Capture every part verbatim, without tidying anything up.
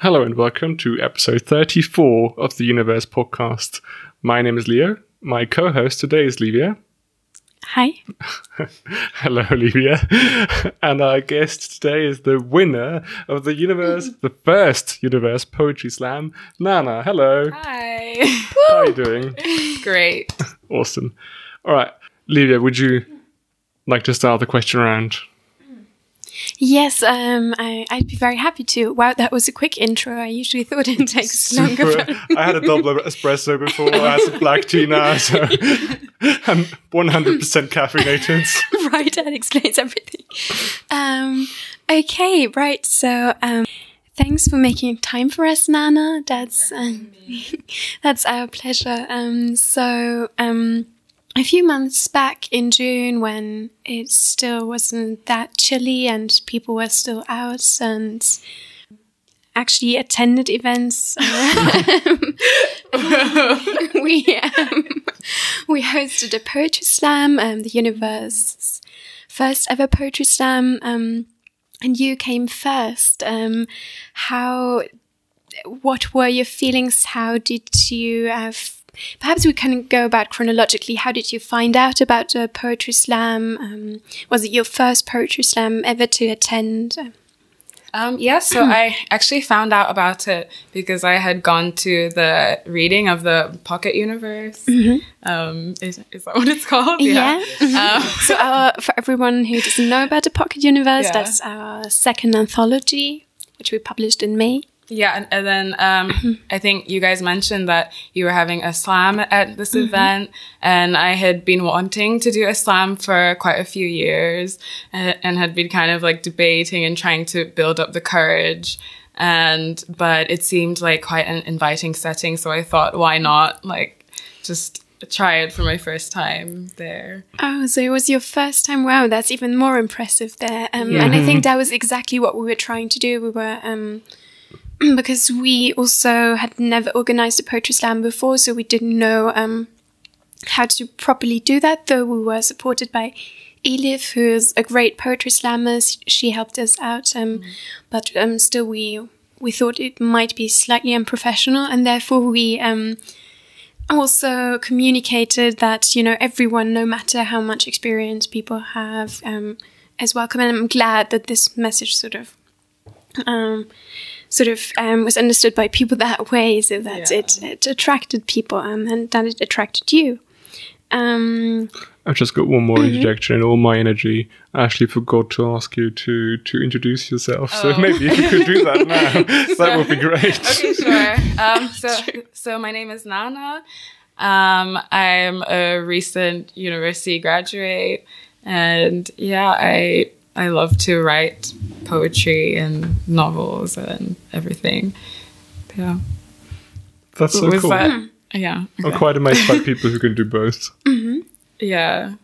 Hello and welcome to episode thirty-four of the Universe podcast. My name is Leo. My co-host today is Livia. Hi. Hello, Livia. And our guest today is the winner of the Universe, the first Universe Poetry Slam, Nana. Hello. Hi. How are you doing? Great. Awesome. All right. Livia, would you like to start the question round? Yes, um, I, I'd be very happy to. Wow, that was a quick intro. I usually thought it takes longer. Super. I had a double espresso before. I had some black tea now, so I'm one hundred percent caffeinated. Right, that explains everything. Um, okay, right. So, um, thanks for making time for us, Nana. That's um, that's our pleasure. Um, so, um. A few months back in June, when it still wasn't that chilly and people were still out and actually attended events, um, we um, we hosted a poetry slam, um, the Universe's first ever poetry slam, um, and you came first. Um, how? What were your feelings? How did you have? Perhaps we can go about chronologically. How did you find out about the poetry slam? Um, was it your first poetry slam ever to attend? Um, yeah, so I actually found out about it because I had gone to the reading of the Pocket Universe. Mm-hmm. Um, is, is that what it's called? Yeah. yeah. Um, so our, for everyone who doesn't know about the Pocket Universe, yeah. That's our second anthology, which we published in May. Yeah, and, and then um, mm-hmm. I think you guys mentioned that you were having a slam at this mm-hmm. event, and I had been wanting to do a slam for quite a few years and, and had been kind of like debating and trying to build up the courage. And but it seemed like quite an inviting setting, so I thought, why not like just try it for my first time there. Oh, so it was your first time. Wow, that's even more impressive there. Um, yeah. And I think that was exactly what we were trying to do. We were... Um, because we also had never organized a poetry slam before, so we didn't know um, how to properly do that, though we were supported by Elif, who is a great poetry slammer. She helped us out, um, mm. but um, still we we thought it might be slightly unprofessional, and therefore we um, also communicated that, you know, everyone, no matter how much experience people have, um, is welcome. And I'm glad that this message sort of... Um, sort of um, was understood by people that way, so that yeah. it, it attracted people um, and that it attracted you. Um, I've just got one more mm-hmm. interjection. In all my energy, I actually forgot to ask you to, to introduce yourself. Oh. So maybe if you could do that now, that would be great. Okay, sure. Um, so, so my name is Nana. Um, I'm a recent university graduate, and yeah, I I love to write poetry and novels and everything. Yeah. That's so Was cool. That, yeah. I'm okay. quite amazed by people who can do both. Mm-hmm. Yeah.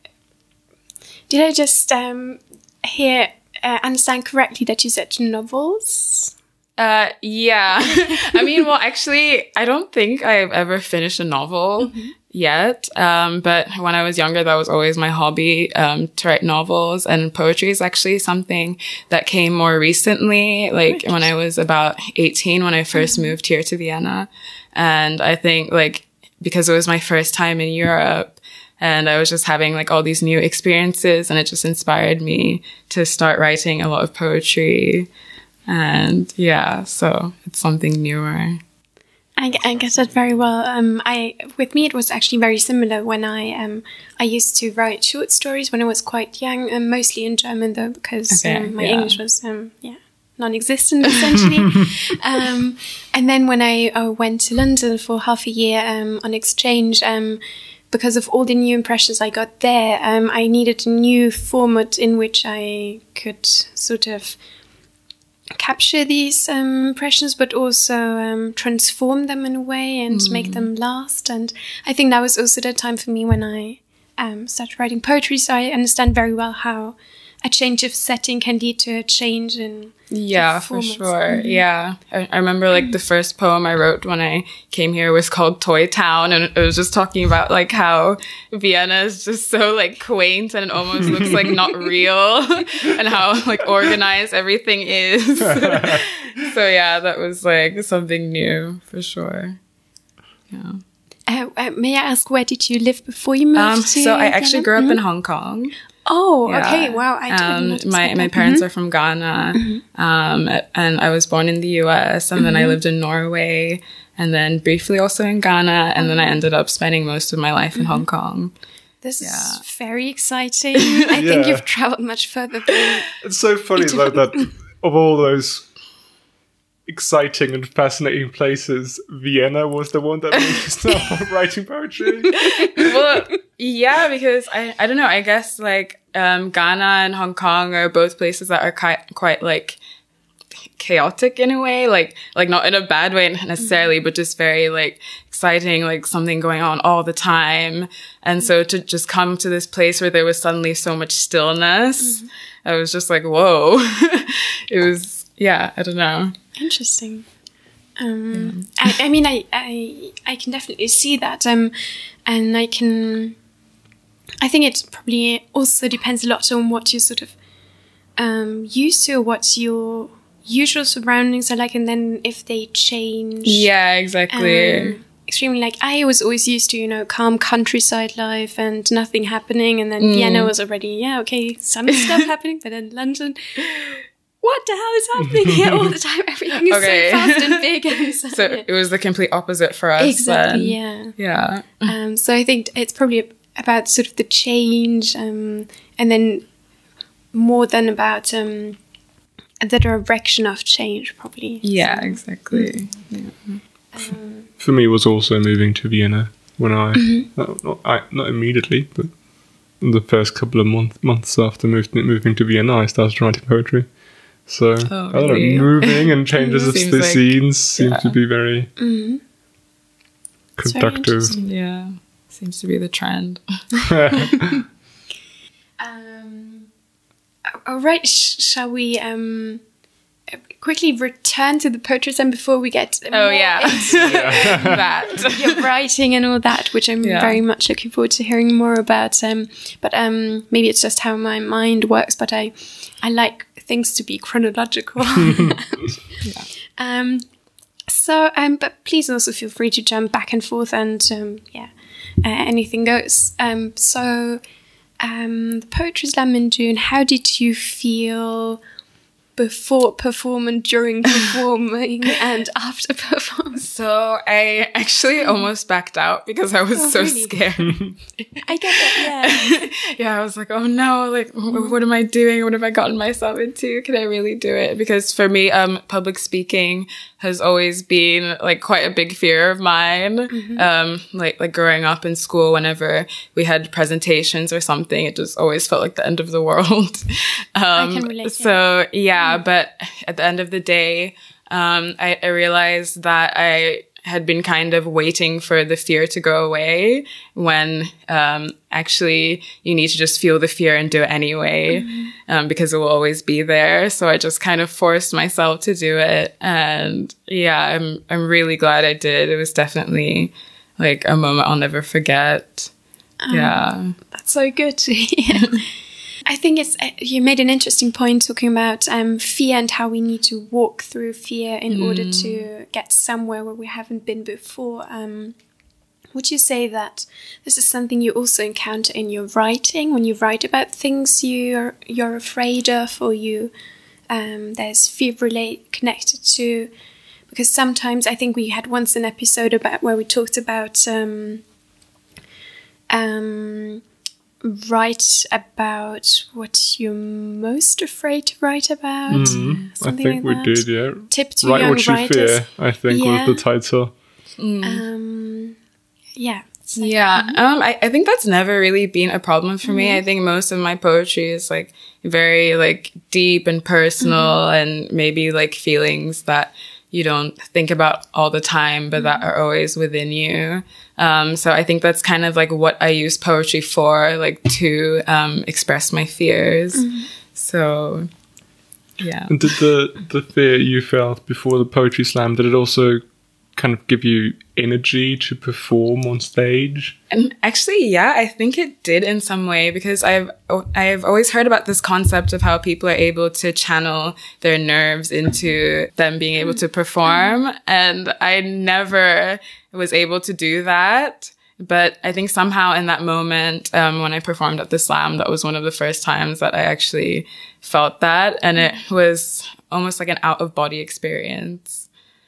Did I just um, hear, uh, understand correctly that you said novels? Uh, yeah. I mean, well, actually, I don't think I've ever finished a novel. Mm-hmm. Yet. Um, but when I was younger, that was always my hobby, um, to write novels, and poetry is actually something that came more recently, like right. when I was about eighteen, when I first mm-hmm. moved here to Vienna. And I think like, because it was my first time in Europe and I was just having like all these new experiences, and it just inspired me to start writing a lot of poetry. And yeah, so it's something newer. I, I get that very well. Um, I with me it was actually very similar when I um I used to write short stories when I was quite young, um, mostly in German though, because okay, um, my yeah. English was um yeah non-existent essentially. um, and then when I uh, went to London for half a year um on exchange, um because of all the new impressions I got there, um I needed a new format in which I could sort of capture these um, impressions, but also um, transform them in a way and mm. make them last. And I think that was also the time for me when I um, started writing poetry. So I understand very well how a change of setting can lead to a change in Yeah, for performance. sure. Mhm. Yeah. I, I remember like the first poem I wrote when I came here was called Toy Town. And it was just talking about like how Vienna is just so like quaint and it almost looks like not real and how like organized everything is. So yeah, that was like something new for sure. Yeah. Uh, uh, may I ask, where did you live before you moved Um, to so I actually Ghana? grew up Mhm. in Hong Kong. Oh, Yeah. okay. Wow. I didn't Um, notice my that. my Mhm. parents are from Ghana, um, and I was born in the U S, and then I lived in Norway, and then briefly also in Ghana, and then I ended up spending most of my life in Hong Kong. This Yeah. is very exciting. I think Yeah. you've traveled much further than It's so funny though that of all those exciting and fascinating places, Vienna was the one that made you start writing poetry. Well, yeah, because I, I don't know, I guess like um, Ghana and Hong Kong are both places that are quite, quite like chaotic in a way, like like not in a bad way necessarily, but just very like exciting, like something going on all the time. And so to just come to this place where there was suddenly so much stillness, I was just like, whoa. It was, yeah, I don't know. Interesting. Um, I, I mean, I, I I can definitely see that, um, and I can. I think it probably also depends a lot on what you're sort of um, used to, what your usual surroundings are like, and then if they change. Yeah, exactly. Um, extremely, like I was always used to, you know, calm countryside life and nothing happening, and then Vienna was already, yeah, okay, some stuff happening, but then London. What the hell is happening here all the time? Everything is Okay. so fast and big. And so, So yeah. it was the complete opposite for us. Exactly, then. yeah. Yeah. Um, so I think it's probably about sort of the change, um, and then more than about um, the direction of change, probably. Yeah, So, exactly. um, For me, it was also moving to Vienna when I, not, not, I, not immediately, but in the first couple of month, months after moving, moving to Vienna, I started writing poetry. So, I don't really? know, moving and changes of Seems the like- scenes seem yeah. to be very mhm. It's very conductive. interesting. Yeah. Seems to be the trend. Um, all right, sh- shall we um, quickly return to the poetry slam before we get Oh, more yeah. into That. your writing and all that, which I'm Yeah. very much looking forward to hearing more about. Um, but um, maybe it's just how my mind works. But I, I like things to be chronological. Um, so, um, but please also feel free to jump back and forth, and um, yeah, uh, anything goes. Um, so, um, the Poetry Slam in June. How did you feel before performing, during performing, and after performing? So I actually almost backed out because I was Oh, so really? scared. I get that. Yeah. Yeah, I was like, oh no, like, wh- what am I doing? What have I gotten myself into? Can I really do it? Because for me, um, public speaking has always been like quite a big fear of mine. Um, like, like growing up in school, whenever we had presentations or something, it just always felt like the end of the world. Um, can relate, so yeah, but at the end of the day, um, I, I realized that I had been kind of waiting for the fear to go away when um, actually you need to just feel the fear and do it anyway, um, because it will always be there. So I just kind of forced myself to do it. And yeah, I'm I'm really glad I did. It was definitely like a moment I'll never forget. Yeah. That's so good to hear. I think it's uh, you made an interesting point talking about um, fear and how we need to walk through fear in order to get somewhere where we haven't been before. Um, would you say that this is something you also encounter in your writing when you write about things you're you're afraid of, or you um, there's fear relate connected to? Because sometimes I think we had once an episode about where we talked about. Um, um, write about what you're most afraid to write about. Mhm. I Something think like we that. did, yeah. Tip to Write young what you writers. fear, I think, Yeah. was the title. Um, yeah. It's like- Yeah, um, I, I think that's never really been a problem for me. I think most of my poetry is like very like deep and personal, and maybe like feelings that you don't think about all the time, but that are always within you. Um, so I think that's kind of like what I use poetry for, like to um, express my fears. So, yeah. And did the, the fear you felt before the poetry slam, did it also kind of give you energy to perform on stage? And actually, yeah, I think it did in some way, because I've I've always heard about this concept of how people are able to channel their nerves into them being able to perform, and I never was able to do that. But I think somehow in that moment, um, when I performed at the slam, that was one of the first times that I actually felt that, and it was almost like an out of body experience.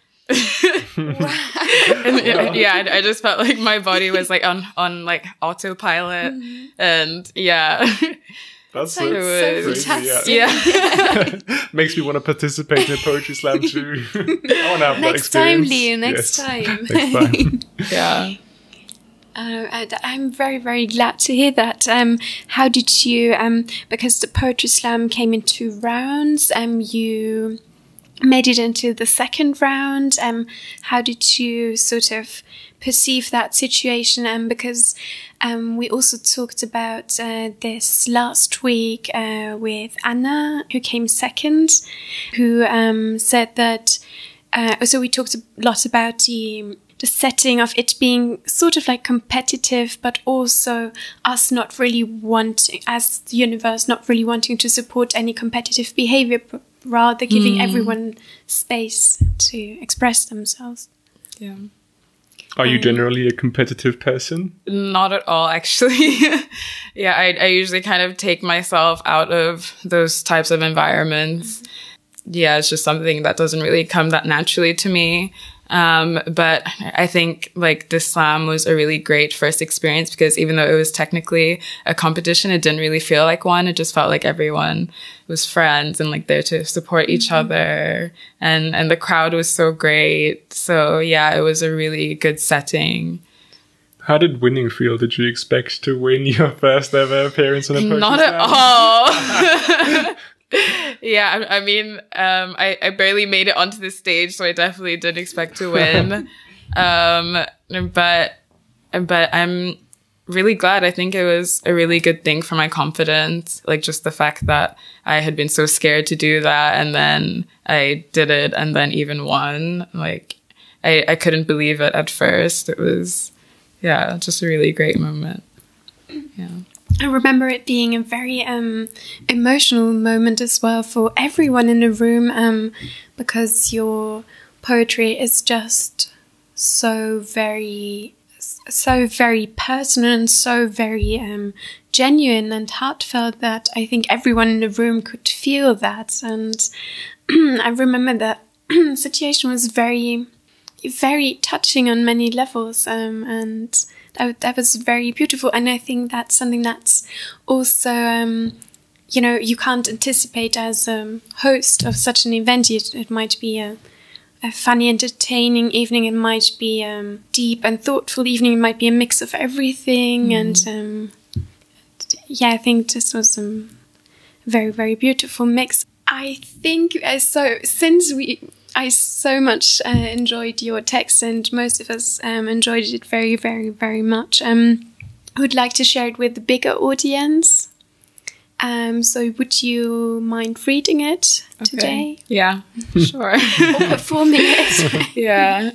and, and, yeah, I, I just felt like my body was like on on like autopilot, mm-hmm. and yeah, that's so, so, so crazy, fantastic. Yeah, yeah. Makes me want to participate in a poetry slam too. I want to have next that experience. time, Leo. Next yes. time. next time. Yeah. Uh, and I'm very, very glad to hear that. Um, how did you? Um, because the poetry slam came in two rounds. Um, you made it into the second round. Um, how did you sort of perceive that situation? Um, because um, we also talked about uh, this last week uh, with Anna, who came second, who um, said that. Uh, so we talked a lot about the. the setting of it being sort of like competitive, but also us not really wanting, as the universe, not really wanting to support any competitive behavior, but rather giving mm. everyone space to express themselves. Yeah. Are you generally a competitive person? Not at all, actually. yeah, I, I usually kind of take myself out of those types of environments. Mm-hmm. Yeah, it's just something that doesn't really come that naturally to me. Um, but I think like the slam was a really great first experience, because even though it was technically a competition, it didn't really feel like one. It just felt like everyone was friends and like there to support each mm-hmm. other. And, and the crowd was so great. So yeah, it was a really good setting. How did winning feel? Did you expect to win your first ever appearance on a poetry Not slam? at all. Yeah, I, I mean, um, I, I barely made it onto the stage, so I definitely didn't expect to win. um, but, but I'm really glad. I think it was a really good thing for my confidence. Like just the fact that I had been so scared to do that, and then I did it, and then even won. Like I, I couldn't believe it at first. It was, yeah, just a really great moment. Yeah. I remember it being a very um, emotional moment as well for everyone in the room, um, because your poetry is just so very, so very personal and so very um, genuine and heartfelt that I think everyone in the room could feel that. And I remember that situation was very, very touching on many levels, um, and That, that was very beautiful. And I think that's something that's also, um, you know, you can't anticipate as a host of such an event. It, it might be a, a funny, entertaining evening. It might be a um, deep and thoughtful evening. It might be a mix of everything. Mm. And um, yeah, I think this was a very, very beautiful mix. I think, uh, so since we... I so much uh, enjoyed your text, and most of us um, enjoyed it very, very, very much. Um, I would like to share it with the bigger audience. Um, so would you mind reading it okay. today? Yeah, sure. Or performing it? Yeah.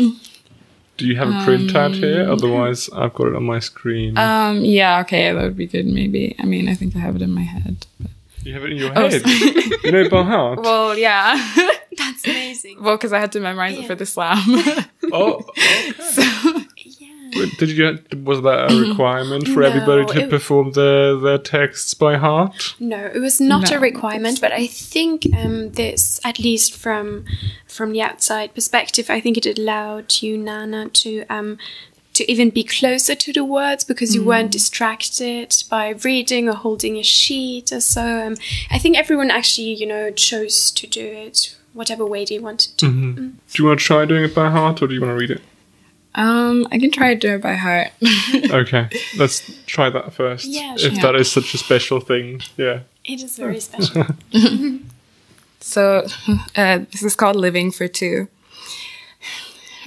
Do you have a printout um, here? Otherwise, I've got it on my screen. Um, yeah, okay, that would be good maybe. I mean, I think I have it in my head. But... You have it in your head? Oh, you know it by heart? Well, yeah. That's amazing. Well, because I had to memorize yeah. it for the slam. Oh, okay. So, yeah. Did you? Was that a requirement for no, everybody to it, perform their, their texts by heart? No, it was not no, a requirement, but I think um, this, at least from from the outside perspective, I think it allowed you, Nana, to... Um, to even be closer to the words, because you mm. weren't distracted by reading or holding a sheet or so. Um, I think everyone actually, you know, chose to do it whatever way they wanted to. Mm-hmm. Mm. Do you want to try doing it by heart, or do you want to read it? Um, I can try to do it by heart. Okay, let's try that first. Yeah, sure. If that is such a special thing, yeah. It is very special. So, uh, this is called Living for Two.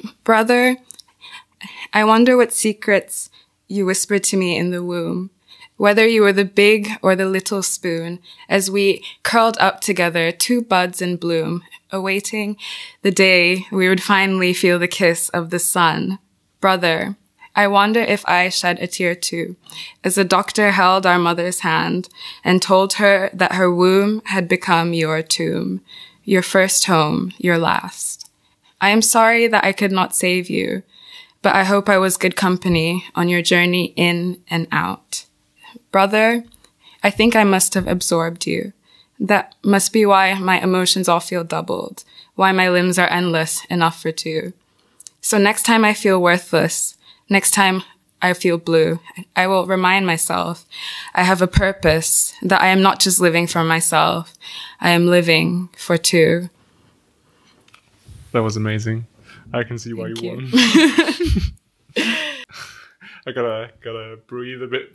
Brother, I wonder what secrets you whispered to me in the womb. whether you were the big or the little spoon, as we curled up together, two buds in bloom, awaiting the day we would finally feel the kiss of the sun. Brother, I wonder if I shed a tear too, as the doctor held our mother's hand and told her that her womb had become your tomb, your first home, your last. I am sorry that I could not save you, but I hope I was good company on your journey in and out. Brother, I think I must have absorbed you. That must be why my emotions all feel doubled, why my limbs are endless enough for two. So next time I feel worthless, next time I feel blue, I will remind myself I have a purpose, that I am not just living for myself, I am living for two. That was amazing. I can see why Thank you, you. won. I gotta gotta breathe a bit.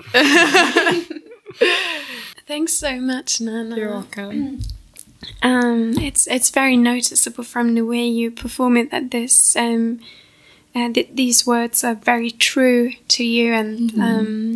Thanks so much, Nana. You're welcome. Um, it's it's very noticeable from the way you perform it that this um, uh, th- these words are very true to you. And mm-hmm. um,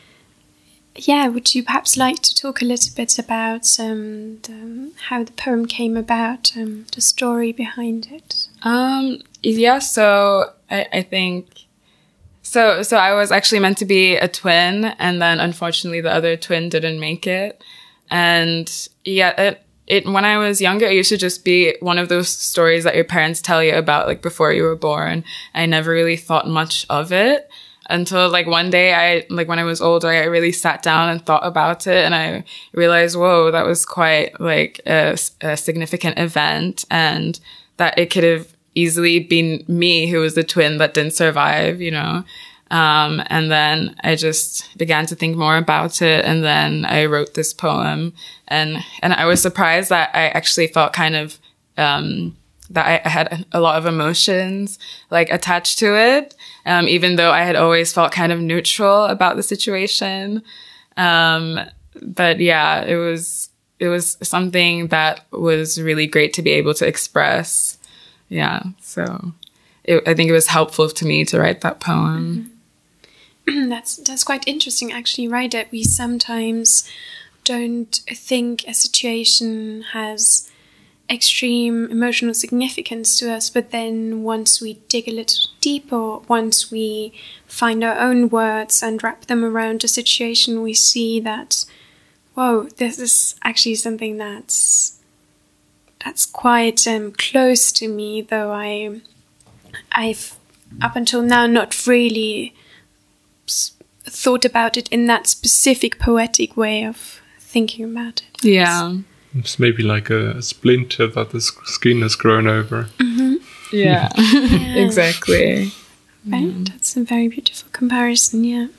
yeah, would you perhaps like to talk a little bit about um, the, how the poem came about, um, the story behind it? Um, yeah. So I, I think. So, so I was actually meant to be a twin, and then unfortunately the other twin didn't make it. And yeah, it, it, when I was younger, it used to just be one of those stories that your parents tell you about, like, before you were born. I never really thought much of it until, like, one day I, like, when I was older, I really sat down and thought about it, and I realized, whoa, that was quite, like, a, a significant event, and that it could have easily been me who was the twin that didn't survive, you know. Um, and then I just began to think more about it, and then I wrote this poem, and and I was surprised that I actually felt kind of um that I, I had a lot of emotions like attached to it, um, even though I had always felt kind of neutral about the situation. Um, but yeah, it was it was something that was really great to be able to express. Yeah, so it, I think it was helpful to me to write that poem. Mm-hmm. that's that's quite interesting, actually, right? That we sometimes don't think a situation has extreme emotional significance to us, but then once we dig a little deeper, once we find our own words and wrap them around a situation, we see that, whoa, this is actually something that's That's quite um, close to me, though I, I've up until now not really s- thought about it in that specific poetic way of thinking about it. Yeah. It's maybe like a, a splinter that the skin has grown over. Mm-hmm. Yeah, yeah. Exactly. Right, mm. That's a very beautiful comparison, yeah.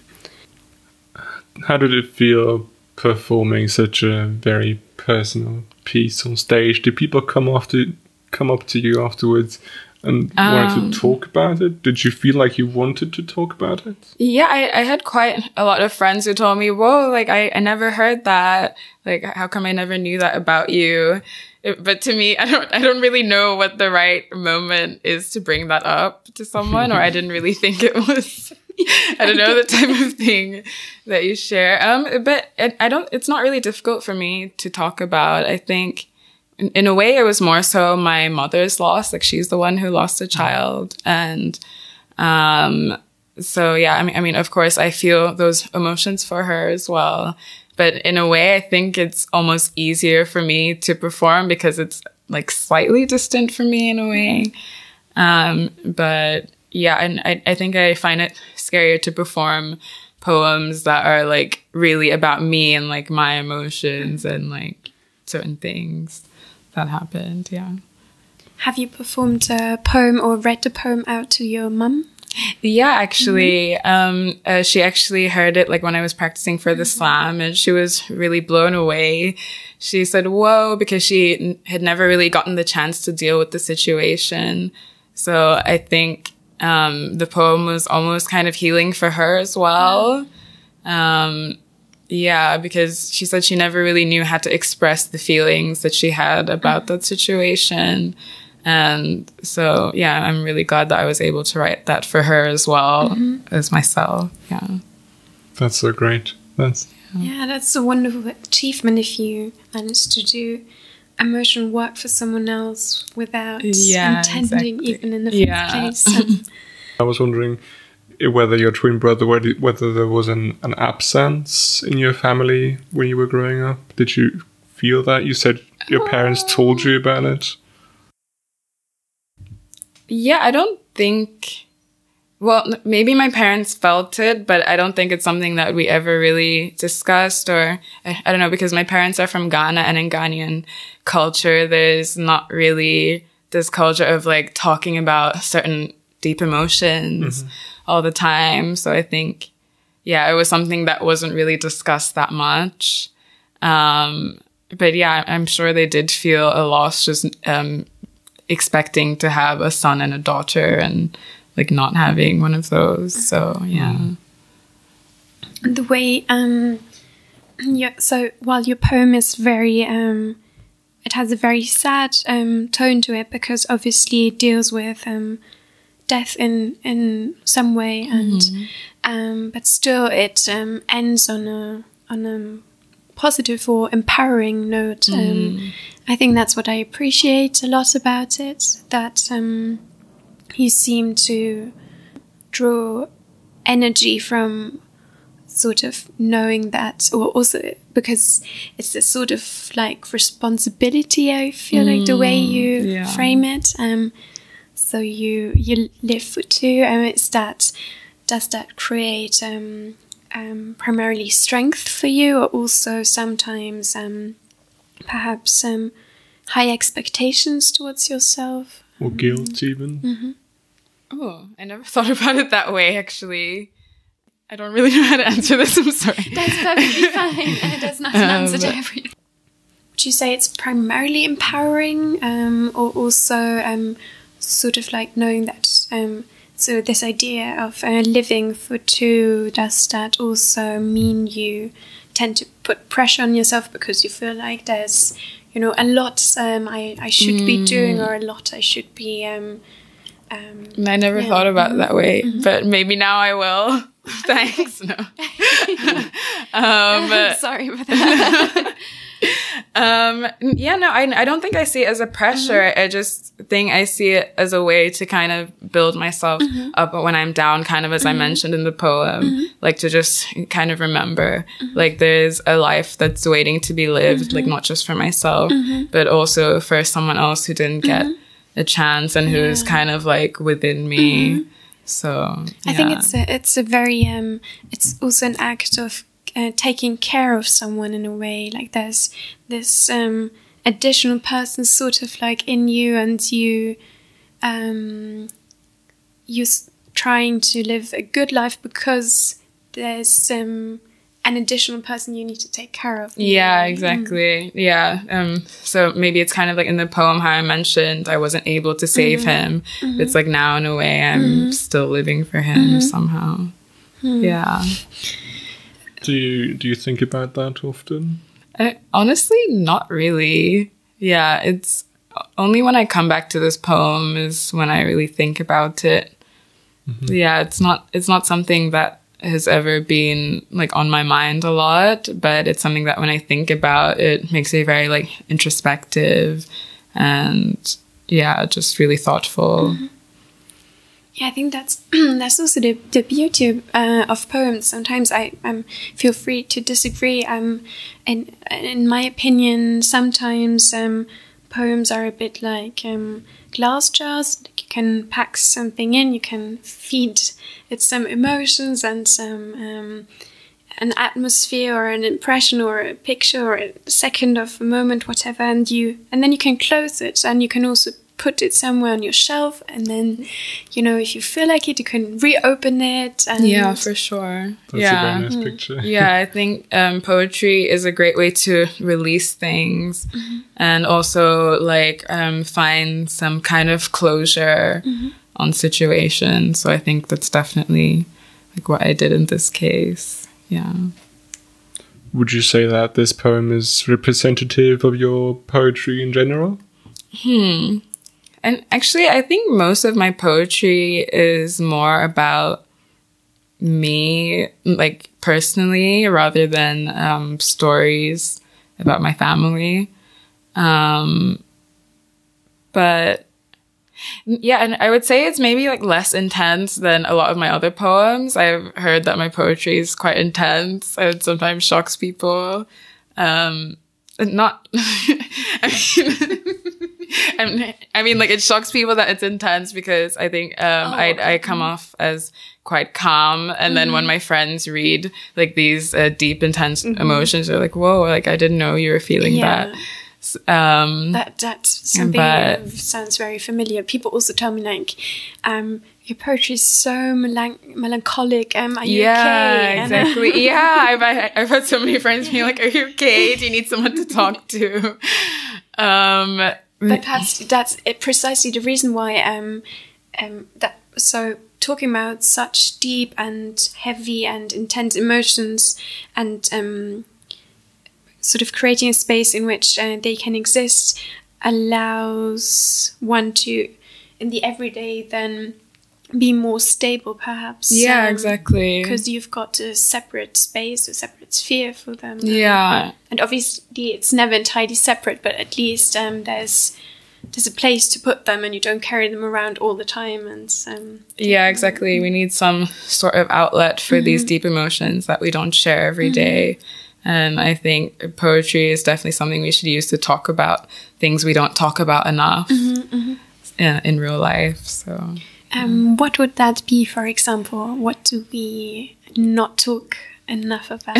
How did it feel performing such a very personal piece on stage? Did people come after, come up to you afterwards and um, wanted to talk about it? Did you feel like you wanted to talk about it? Yeah, I, I had quite a lot of friends who told me, whoa, like, I, I never heard that. Like, how come I never knew that about you? It, but to me, I don't, I don't really know what the right moment is to bring that up to someone, or I didn't really think it was, I don't know, the type of thing that you share. Um, but it, I don't, it's not really difficult for me to talk about. I think in, in a way it was more so my mother's loss. Like, she's the one who lost a child. And, um, so yeah, I mean, I mean, of course I feel those emotions for her as well. But in a way, I think it's almost easier for me to perform because it's like slightly distant from me in a way. Um, but yeah, and I, I think I find it scarier to perform poems that are like really about me and like my emotions and like certain things that happened. Yeah. Have you performed a poem or read a poem out to your mum? Yeah, actually, mm-hmm. um, uh, she actually heard it like when I was practicing for the slam, and she was really blown away. She said, whoa, because she n- had never really gotten the chance to deal with the situation. So I think, um, the poem was almost kind of healing for her as well. Um, yeah, because she said she never really knew how to express the feelings that she had about that situation. And so, yeah, I'm really glad that I was able to write that for her as well mm-hmm. as myself. Yeah. That's so great. That's yeah, that's a wonderful achievement if you manage to do emotional work for someone else without yeah, intending exactly. even in the first Yeah. place. Um, I was wondering whether your twin brother, whether whether there was an, an absence in your family when you were growing up. Did you feel that? You said your parents told you about it. Yeah, I don't think... Well, maybe my parents felt it, but I don't think it's something that we ever really discussed, or I, I don't know, because my parents are from Ghana, and in Ghanaian culture, there's not really this culture of like talking about certain deep emotions mm-hmm. all the time. So I think, yeah, it was something that wasn't really discussed that much. Um, but yeah, I'm sure they did feel a loss just um, expecting to have a son and a daughter, and like not having one of those. So yeah. The way um yeah, so while your poem is very um it has a very sad um tone to it, because obviously it deals with um death in in some way, and mm-hmm. um but still it um ends on a on a positive or empowering note. Mm. Um I think that's what I appreciate a lot about it, that um you seem to draw energy from sort of knowing that, or also because it's a sort of like responsibility, I feel mm, like the way you yeah. frame it. Um, so you you live for two, and it's that, does that create um, um, primarily strength for you, or also sometimes um, perhaps um, high expectations towards yourself? Or guilt, even. Mm-hmm. Oh, I never thought about it that way, actually. I don't really know how to answer this, I'm sorry. That's perfectly fine. That's not an um, answer to everything. Would you say it's primarily empowering, um, or also um, sort of like knowing that, um, so this idea of uh, living for two, does that also mean you tend to put pressure on yourself because you feel like there's, you know, a lot um, I, I should mm. be doing, or a lot I should be... Um, um, I never yeah. thought about it that way, mm-hmm. but maybe now I will. Thanks. No. um, Sorry about that. um, yeah, no, I, I don't think I see it as a pressure. Mm-hmm. I just think I see it as a way to kind of build myself mm-hmm. up when I'm down, kind of as mm-hmm. I mentioned in the poem, mm-hmm. like to just kind of remember, mm-hmm. like there's a life that's waiting to be lived, mm-hmm. like not just for myself, mm-hmm. but also for someone else who didn't get mm-hmm. a chance and yeah. who's kind of like within me. Mm-hmm. So yeah. I think it's a, it's a very, um, it's also an act of uh, taking care of someone in a way. Like there's this um, additional person sort of like in you, and you, um, you're trying to live a good life because there's um, an additional person you need to take care of. Yeah, exactly. Mm. Yeah. Um, so maybe it's kind of like in the poem how I mentioned I wasn't able to save mm-hmm. him. Mm-hmm. It's like now in a way I'm mm-hmm. still living for him mm-hmm. somehow. Mm-hmm. Yeah. Do you do you think about that often? I, honestly, not really. Yeah, it's only when I come back to this poem is when I really think about it. Mm-hmm. Yeah, it's not it's not something that has ever been like on my mind a lot, but it's something that when I think about it makes me very like introspective and yeah, just really thoughtful. Mm-hmm. Yeah, I think that's that's also the, the beauty uh, of poems. Sometimes I um, feel free to disagree. Um, and in my opinion, sometimes um, poems are a bit like um, glass jars. You can pack something in, you can feed it some emotions and some um, an atmosphere or an impression or a picture or a second of a moment, whatever, and you and then you can close it, and you can also put it somewhere on your shelf, and then, you know, if you feel like it, you can reopen it. And yeah, for sure. That's yeah. a very nice picture. Yeah, I think um, poetry is a great way to release things mm-hmm. and also like um, find some kind of closure mm-hmm. on situations. So I think that's definitely like what I did in this case. Yeah. Would you say that this poem is representative of your poetry in general? Hmm. And actually, I think most of my poetry is more about me, like personally, rather than um, stories about my family. Um, but yeah, and I would say it's maybe like less intense than a lot of my other poems. I've heard that my poetry is quite intense and sometimes shocks people. Um, not, I mean, I mean, like it shocks people that it's intense because I think um, oh, I okay. I come off as quite calm, and mm-hmm. then when my friends read like these uh, deep, intense mm-hmm. emotions, they're like, "Whoa! Like I didn't know you were feeling yeah. that." Um, that that's something but, that sounds very familiar. People also tell me like, um, "Your poetry is so melan- melancholic. Um, are you yeah, okay?" exactly. yeah, I've I've had so many friends be like, "Are you okay? Do you need someone to talk to?" Um, But that's that's precisely the reason why um um that so talking about such deep and heavy and intense emotions and um sort of creating a space in which uh, they can exist allows one to in the everyday then be more stable, perhaps. Yeah, um, exactly. Because you've got a separate space, a separate sphere for them. Yeah. And obviously it's never entirely separate, but at least um, there's there's a place to put them and you don't carry them around all the time. And um, yeah, exactly. We need some sort of outlet for mm-hmm. these deep emotions that we don't share every mm-hmm. day. And I think poetry is definitely something we should use to talk about things we don't talk about enough mm-hmm, mm-hmm. In, in real life. So... Um, what would that be, for example? What do we not talk enough about?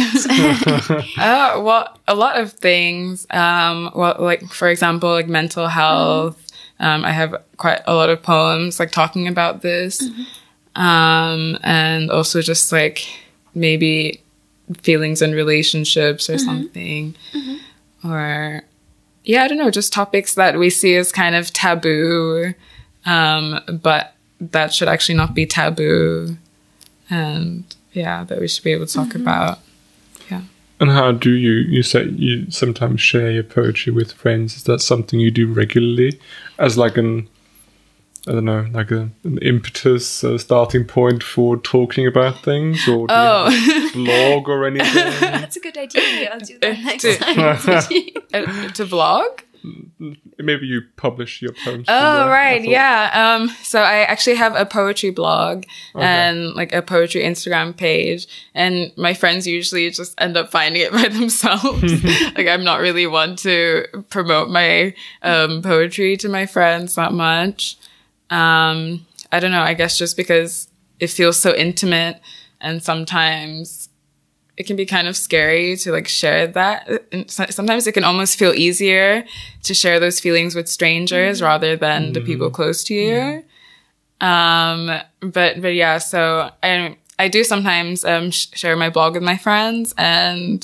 uh, well, a lot of things. Um, well, like, for example, like mental health. Mm-hmm. Um, I have quite a lot of poems, like, talking about this. Mm-hmm. Um, and also just, like, maybe feelings in relationships or mm-hmm. something. Mm-hmm. Or, yeah, I don't know, just topics that we see as kind of taboo. Um, but that should actually not be taboo, and yeah, that we should be able to talk mm-hmm. about. Yeah. And how do you, you say you sometimes share your poetry with friends? Is that something you do regularly as like an, I don't know, like a, an impetus, a starting point for talking about things? Or do oh. you have a blog or anything? That's a good idea. I'll do that next to, time. uh, to vlog? Maybe you publish your poems. Oh, right. Yeah. Um, so I actually have a poetry blog okay. and like a poetry Instagram page, and my friends usually just end up finding it by themselves. Like I'm not really one to promote my, um, poetry to my friends that much. Um, I don't know. I guess just because it feels so intimate, and sometimes it can be kind of scary to like share that. And sometimes it can almost feel easier to share those feelings with strangers mm-hmm. rather than mm-hmm. the people close to you. Mm-hmm. Um, but, but yeah, so I, I do sometimes, um, sh- share my blog with my friends, and,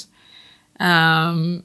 um,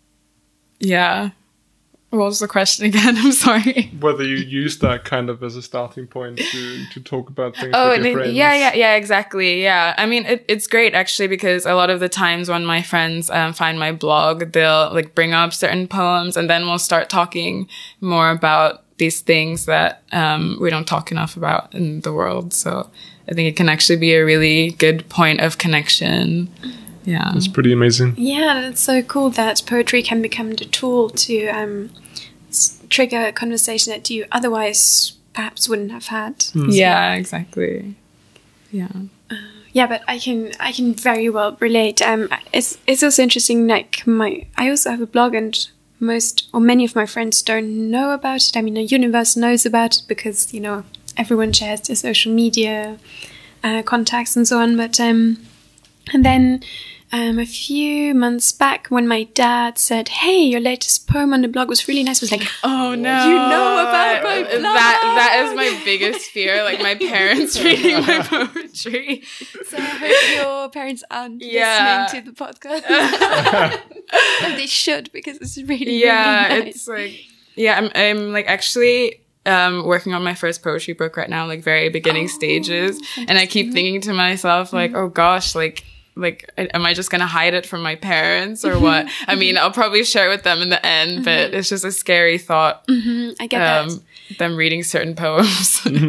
yeah. What was the question again? I'm sorry. Whether you use that kind of as a starting point to, to talk about things oh, with your friends. Yeah, yeah, yeah, exactly. Yeah. I mean, it, it's great actually, because a lot of the times when my friends um, find my blog, they'll like bring up certain poems, and then we'll start talking more about these things that um, we don't talk enough about in the world. So I think it can actually be a really good point of connection. Yeah. It's pretty amazing. Yeah, that's so cool that poetry can become the tool to um, s- trigger a conversation that you otherwise perhaps wouldn't have had. Mm. Yeah, exactly. Yeah. Uh, yeah, but I can I can very well relate. Um, it's it's also interesting. Like my, I also have a blog, and most or many of my friends don't know about it. I mean, the universe knows about it because you know everyone shares their social media uh, contacts and so on. But um, and then. Um, a few months back, when my dad said, "Hey, your latest poem on the blog was really nice," I was like, "Oh no, you know about my blog?" That that is my biggest fear. Like my parents reading my poetry. So I hope your parents aren't yeah. listening to the podcast. And they should, because it's really yeah. Really nice. It's like yeah, I'm I'm like actually. Um, working on my first poetry book right now, like very beginning oh, stages, and I keep thinking to myself, like, mm-hmm. oh gosh, like. Like, am I just going to hide it from my parents or what? I mean, I'll probably share it with them in the end, but mm-hmm. it's just a scary thought. Mm-hmm. I get um, that. Them reading certain poems.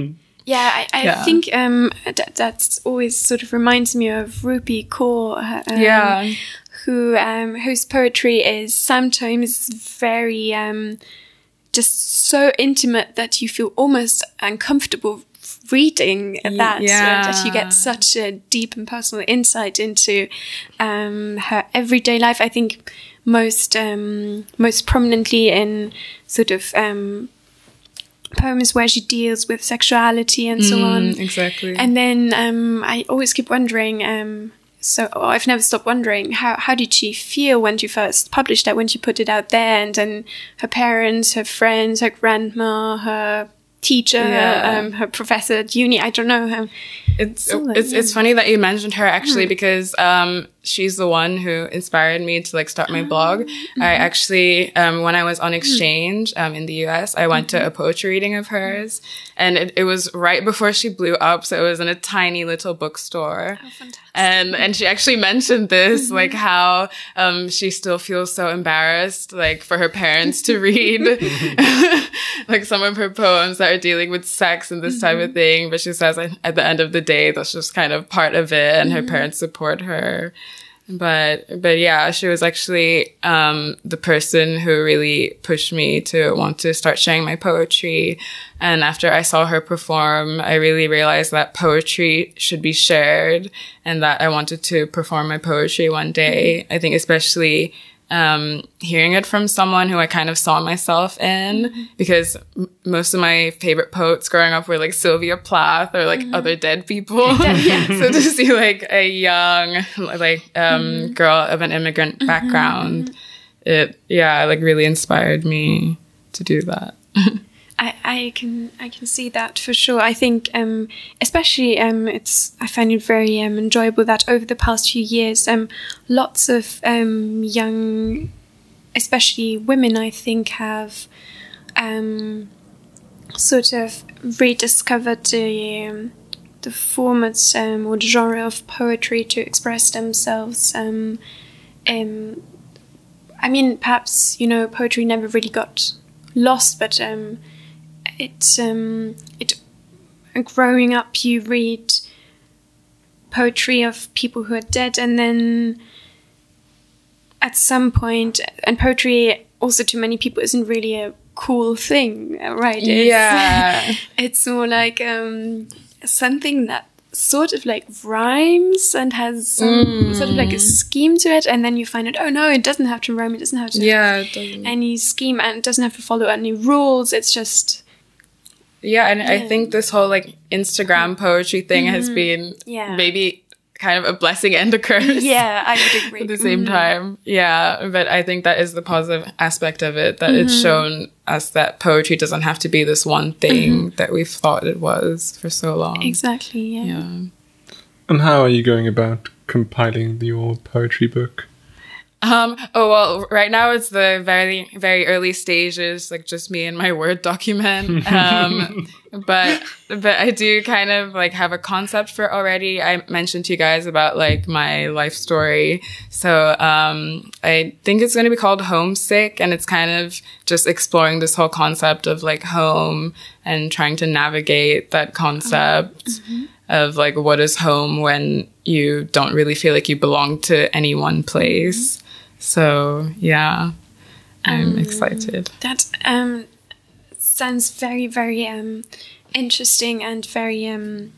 Yeah, I, I yeah. think um, that that's always sort of reminds me of Rupi Kaur. Um, yeah. Who, um, whose poetry is sometimes very, um, just so intimate that you feel almost uncomfortable reading that. Yeah. That you get such a deep and personal insight into, um, her everyday life. I think most, um, most prominently in sort of, um, poems where she deals with sexuality and so mm, on. Exactly. And then, um, I always keep wondering, um, So oh, I've never stopped wondering, how, how did she feel when she first published that, when she put it out there, and then her parents, her friends, her grandma, her teacher, yeah. um, her professor at uni, I don't know. Um, it's it's, yeah. it's funny that you mentioned her, actually, mm. because um, she's the one who inspired me to like start my oh. blog. Mm-hmm. I actually, um, when I was on exchange um, in the U S, I went mm-hmm. to a poetry reading of hers, and it, it was right before she blew up, so it was in a tiny little bookstore. Oh, fantastic. And and she actually mentioned this, mm-hmm. like how um, she still feels so embarrassed, like for her parents to read like some of her poems that are dealing with sex and this mm-hmm. type of thing. But she says at the end of the day, that's just kind of part of it, and mm-hmm. her parents support her. But, but yeah, she was actually, um, the person who really pushed me to want to start sharing my poetry. And after I saw her perform, I really realized that poetry should be shared, and that I wanted to perform my poetry one day. I think especially, um, hearing it from someone who I kind of saw myself in, mm-hmm. because m- most of my favorite poets growing up were like Sylvia Plath or like mm-hmm. other dead people. Yeah. So to see like a young, like, um, mm-hmm. girl of an immigrant mm-hmm. background, it, yeah, like really inspired me to do that. I, I can I can see that for sure. I think um, especially um, it's I find it very um, enjoyable that over the past few years, um, lots of um, young, especially women, I think, have um, sort of rediscovered the um, the format um, or the genre of poetry to express themselves. Um, um, I mean, perhaps, you know, poetry never really got lost, but um, It's um it growing up, you read poetry of people who are dead, and then at some point, and poetry also to many people isn't really a cool thing, right? It's, yeah, it's more like um something that sort of like rhymes and has some mm. sort of like a scheme to it, and then you find out, oh no, it doesn't have to rhyme, it doesn't have to yeah, have any scheme, and it doesn't have to follow any rules. It's just yeah, and yeah. I think this whole like Instagram poetry thing mm-hmm. has been yeah. maybe kind of a blessing and a curse. Yeah, I would agree. At the same mm-hmm. time. Yeah, but I think that is the positive aspect of it, that mm-hmm. it's shown us that poetry doesn't have to be this one thing mm-hmm. that we've thought it was for so long. Exactly, yeah. yeah. And how are you going about compiling your poetry book? Um, oh, well, right now it's the very, very early stages, like just me and my Word document. Um, but, but I do kind of like have a concept for it already. I mentioned to you guys about like my life story. So, um, I think it's going to be called Homesick, and it's kind of just exploring this whole concept of like home and trying to navigate that concept mm-hmm. of like, what is home when you don't really feel like you belong to any one place. Mm-hmm. So, yeah, I'm um, excited. That um, sounds very, very um, interesting and very um,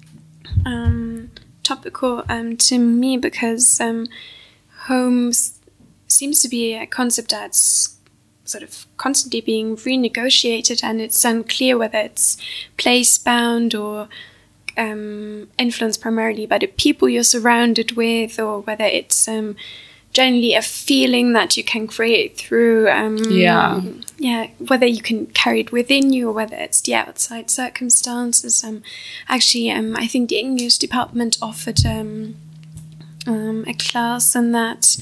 um, topical um, to me, because um, home s- seems to be a concept that's sort of constantly being renegotiated, and it's unclear whether it's place-bound or um, influenced primarily by the people you're surrounded with, or whether it's um, generally a feeling that you can create through, um, yeah, yeah, whether you can carry it within you or whether it's the outside circumstances. Um, actually, um, I think the English department offered um, um, a class on that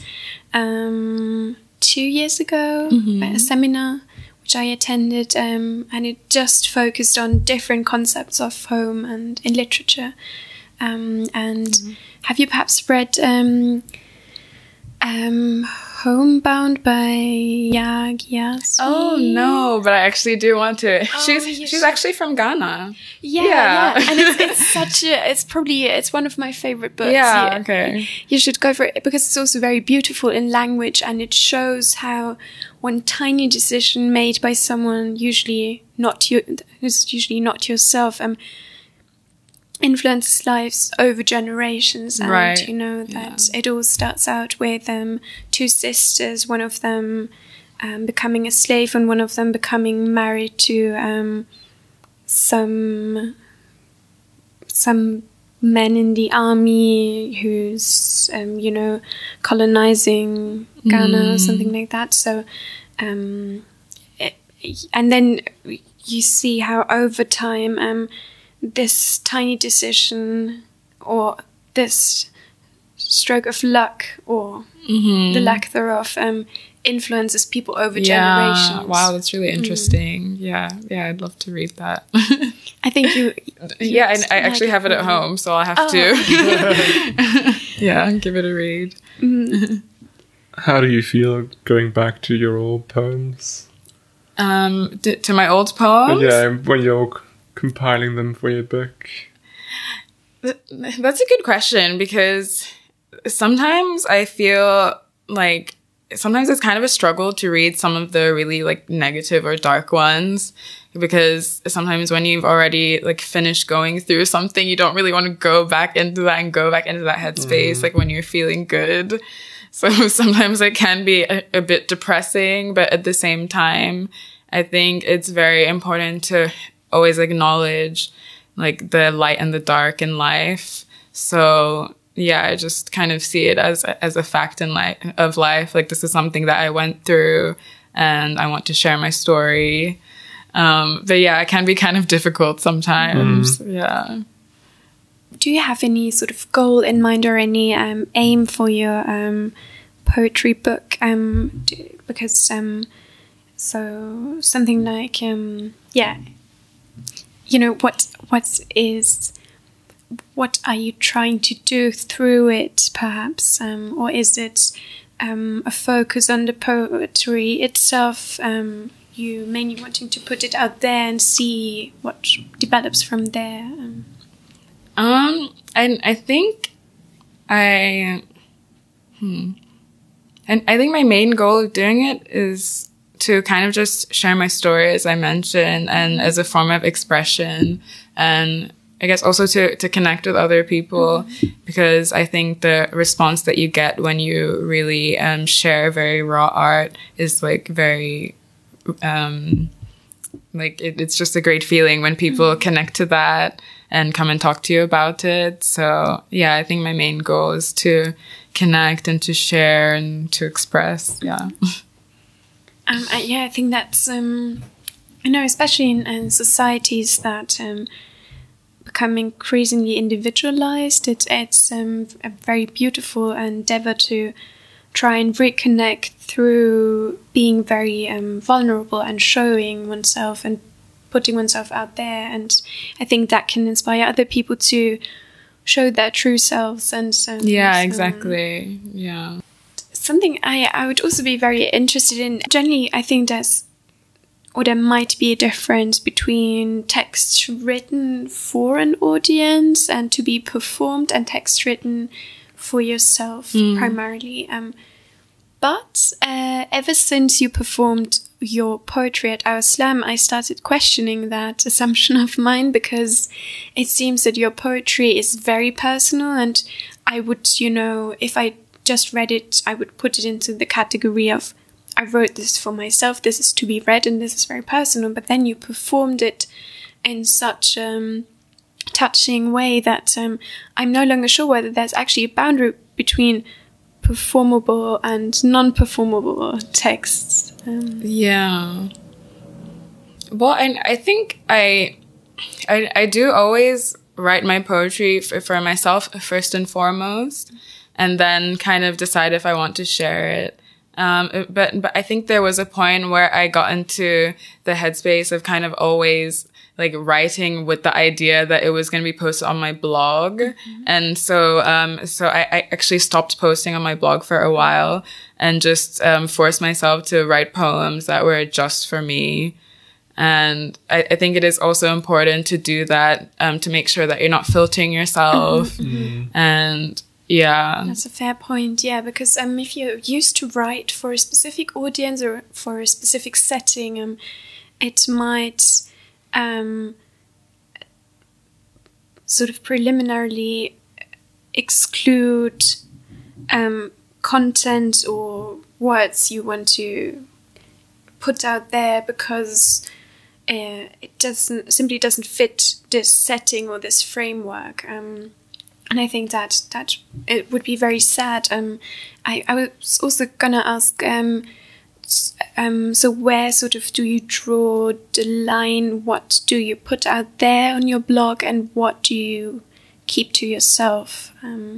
um, two years ago, mm-hmm. a seminar which I attended, um, and it just focused on different concepts of home and in literature. Um, and mm-hmm. have you perhaps read Um, Um, Homebound by Yaa Gyasi. Oh no, but I actually do want to. Oh, she's you she's should. actually from Ghana. Yeah, Yeah. yeah, and it's, it's such a. It's probably it's one of my favorite books. Yeah, okay. You should go for it because it's also very beautiful in language, and it shows how one tiny decision made by someone, usually not you, who's usually not yourself, um, influences lives over generations. And Right. you know that it all starts out with um two sisters, one of them um, becoming a slave, and one of them becoming married to um some some men in the army who's um, you know colonizing Ghana or something like that. So um, it, and then you see how over time um, this tiny decision or this stroke of luck or the lack thereof um, influences people over Yeah. generations. Wow, that's really interesting. Yeah, yeah, I'd love to read that. I think you. Yeah, and I like actually have it at more. home, so I'll have Oh. to. Yeah, give it a read. How do you feel going back to your old poems? Um, d- to my old poems. Yeah, when you're c- compiling them for your book. Th- That's a good question because sometimes I feel like sometimes it's kind of a struggle to read some of the really like negative or dark ones because sometimes when you've already like finished going through something, you don't really want to go back into that and go back into that headspace like when you're feeling good. So sometimes it can be a, a bit depressing, but at the same time, I think it's very important to always acknowledge like the light and the dark in life. So yeah, I just kind of see it as as a fact in life of life. Like this is something that I went through, and I want to share my story. Um, but yeah, it can be kind of difficult sometimes. Mm. Yeah. Do you have any sort of goal in mind or any um, aim for your um, poetry book? Um, do, because um, so something like um, yeah, you know what what is. What are you trying to do through it, perhaps? Um, or is it um, a focus on the poetry itself? Um, you mainly wanting to put it out there and see what develops from there? Um, um and I think I, hmm, and I think my main goal of doing it is to kind of just share my story, as I mentioned, and as a form of expression, and I guess also to, to connect with other people, mm-hmm. because I think the response that you get when you really um, share very raw art is like very, um, like it, it's just a great feeling when people mm-hmm. connect to that and come and talk to you about it. So yeah, I think my main goal is to connect and to share and to express. Yeah. Um, I, yeah, I think that's, um, you know, especially in, in societies that, um, become increasingly individualized. It, it's um, a very beautiful endeavor to try and reconnect through being very um, vulnerable and showing oneself and putting oneself out there. And I think that can inspire other people to show their true selves. And um, yeah, um, exactly. Yeah. Something I, I would also be very interested in. Generally, I think there's or there might be a difference between text written for an audience and to be performed and text written for yourself mm. primarily. Um, but uh, ever since you performed your poetry at our slam, I started questioning that assumption of mine because it seems that your poetry is very personal, and I would, you know, if I just read it, I would put it into the category of I wrote this for myself, this is to be read, and this is very personal. But then you performed it in such a um, touching way that um, I'm no longer sure whether there's actually a boundary between performable and non-performable texts. Um, yeah. Well, and I think I, I, I do always write my poetry for, for myself first and foremost, and then kind of decide if I want to share it. Um, but, but I think there was a point where I got into the headspace of kind of always like writing with the idea that it was going to be posted on my blog. Mm-hmm. And so, um, so I, I actually stopped posting on my blog for a while and just, um, forced myself to write poems that were just for me. And I, I think it is also important to do that, um, to make sure that you're not filtering yourself. Mm-hmm. And yeah. That's a fair point. Yeah. Because, um, if you're used to write for a specific audience or for a specific setting, um, it might, um, sort of preliminarily exclude, um, content or words you want to put out there because uh, it doesn't simply doesn't fit this setting or this framework. Um, and I think that that it would be very sad. Um, I, I was also gonna ask, um, um, so where sort of do you draw the line? What do you put out there on your blog, and what do you keep to yourself? Um,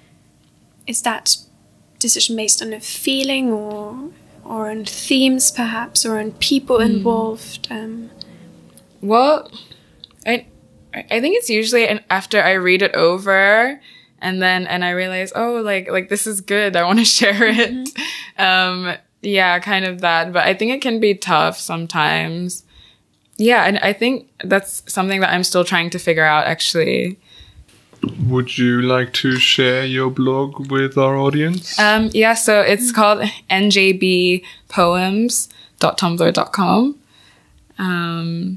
is that decision based on a feeling or or on themes perhaps, or on people mm. involved? Um, well, I I think it's usually an, after I read it over and then and I realize, oh, like like this is good, I want to share it. Mm-hmm. Um, yeah, kind of that. But I think it can be tough sometimes. Yeah, and I think that's something that I'm still trying to figure out, actually. Would you like to share your blog with our audience? Um, yeah, so it's called n j b poems dot tumblr dot com. Um,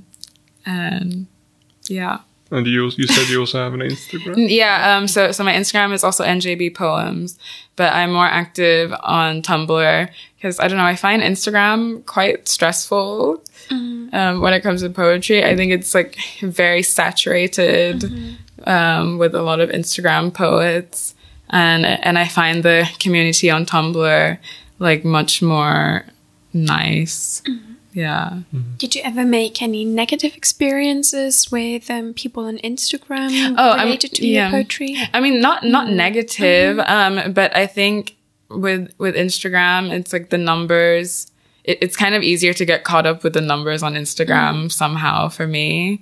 and yeah. And you you said you also have an Instagram? Yeah, um, so so my Instagram is also N J B Poems, but I'm more active on Tumblr because, I don't know, I find Instagram quite stressful mm-hmm. um, when it comes to poetry. I think it's like very saturated mm-hmm. um, with a lot of Instagram poets, and and I find the community on Tumblr like much more nice. Mm-hmm. Yeah. Mm-hmm. Did you ever make any negative experiences with um, people on Instagram oh, related I mean, to yeah. your poetry? I mean, not not mm-hmm. negative, mm-hmm. um, but I think with with Instagram, it's like the numbers. It, it's kind of easier to get caught up with the numbers on Instagram mm-hmm. somehow for me,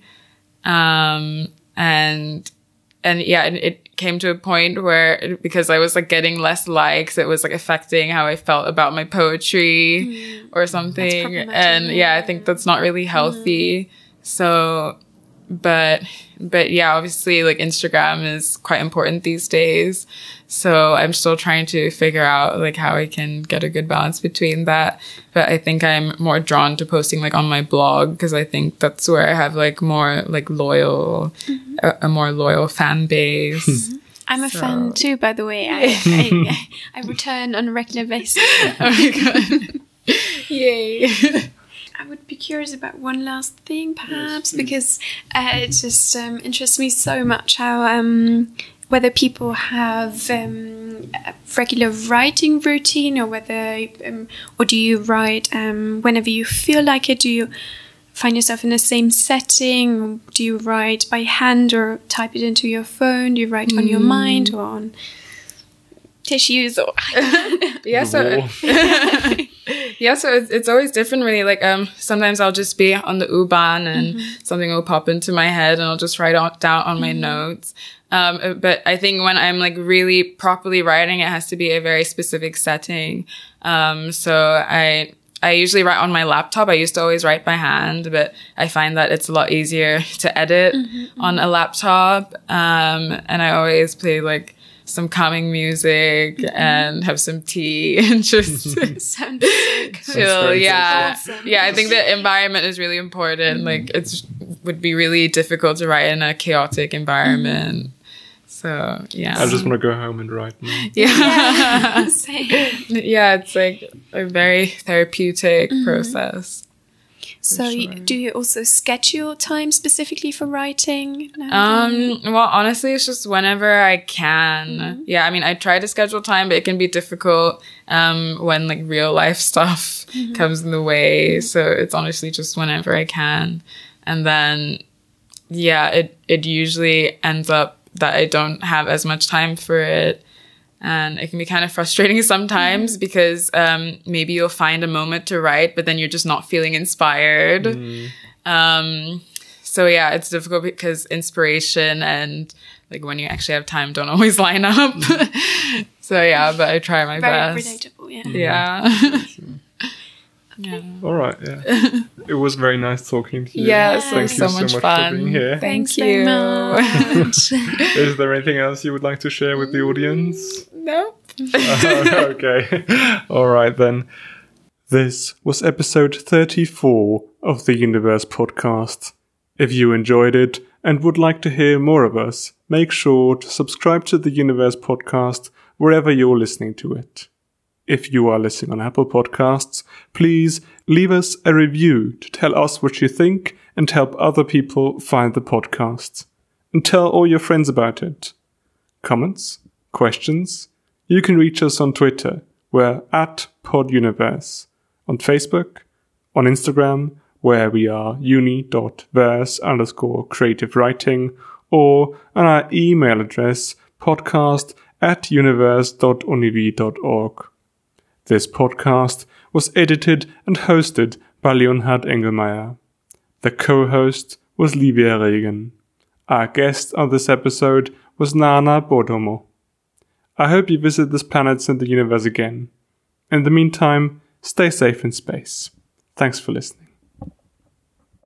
um, and and yeah, it, it came to a point where it, because I was like getting less likes, it was like affecting how I felt about my poetry mm. or something. And yeah, I think that's not really healthy. Mm. So, but, but yeah, obviously like Instagram is quite important these days. So I'm still trying to figure out like how I can get a good balance between that. But I think I'm more drawn to posting like on my blog because I think that's where I have like more like loyal, mm-hmm. a, a more loyal fan base. I'm a so. fan too, by the way. I, I, I return on a regular basis. Oh my god. Yay. I would be curious about one last thing, perhaps, yes, because uh, it just um, interests me so much how um, whether people have um, a regular writing routine, or whether um, or do you write um, whenever you feel like it? Do you find yourself in the same setting? Do you write by hand or type it into your phone? Do you write mm. on your mind or on tissues? Or yeah, so yeah, so it's, it's always different, really. Like um, sometimes I'll just be on the U-Bahn and mm-hmm. something will pop into my head, and I'll just write it down on mm-hmm. my notes. Um, but I think when I'm like really properly writing, it has to be a very specific setting. Um, so I. I usually write on my laptop. I used to always write by hand, but I find that it's a lot easier to edit mm-hmm, on a laptop. Um, and I always play like some calming music mm-hmm. and have some tea and just sounds so chill. Yeah. Awesome. Yeah. I think the environment is really important. Mm-hmm. Like it's would be really difficult to write in a chaotic environment. Mm-hmm. So, yeah. I just want to go home and write now. Yeah. Yeah, yeah, it's like a very therapeutic mm-hmm. process. So sure. Do you also schedule time specifically for writing? Um, well, honestly, it's just whenever I can. Mm-hmm. Yeah, I mean, I try to schedule time, but it can be difficult um, when like real life stuff mm-hmm. comes in the way. Mm-hmm. So it's honestly just whenever I can. And then, yeah, it, it usually ends up that I don't have as much time for it. And it can be kind of frustrating sometimes mm. because um, maybe you'll find a moment to write, but then you're just not feeling inspired. Mm. Um, so yeah, it's difficult because inspiration and like when you actually have time don't always line up. So yeah, but I try my Very best. relatable, yeah. Yeah. Yeah. All right. Yeah. It was very nice talking to you. Yes, Thank it was you so so much much fun. for being here. Thank Thanks you. very much. Is there anything else you would like to share with the audience? Nope. Oh, okay. All right then. This was episode thirty-four of the Universe podcast. If you enjoyed it and would like to hear more of us, make sure to subscribe to the Universe podcast wherever you're listening to it. If you are listening on Apple Podcasts, please leave us a review to tell us what you think and help other people find the podcast. And tell all your friends about it. Comments? Questions? You can reach us on Twitter. We're at PodUniverse. On Facebook, on Instagram, where we are uni.verse underscore creative writing, or on our email address podcast at universe.univ.org. This podcast was edited and hosted by Leonhard Engelmeyer. The co-host was Livia Regen. Our guest on this episode was Nana Bodomo. I hope you visit this planet and the universe again. In the meantime, stay safe in space. Thanks for listening.